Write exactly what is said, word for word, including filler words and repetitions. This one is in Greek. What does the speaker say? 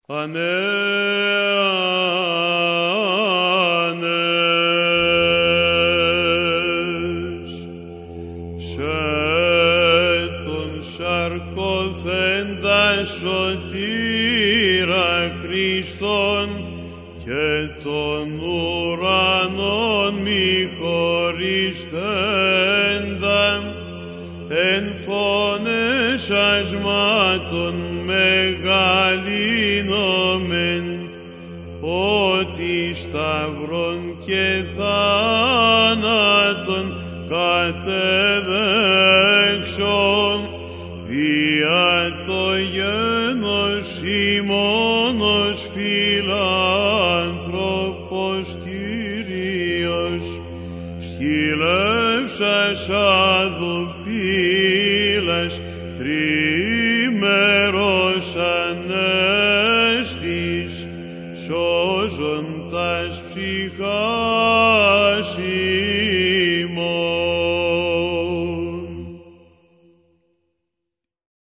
ανές σε τον σαρκωθέντα σωτήρα Χριστόν και των ουρανών μη χωριστέντα εν φωνές ασμάτων μεγαλύνομεν ότι σταυρών και θάνατον κατεδέξω δια το γένος ημώνος φιλάνθρωπος Κύριος σκυλεύσας αδουπίλας τρίμερος ανέστης σώζοντας ψυχάς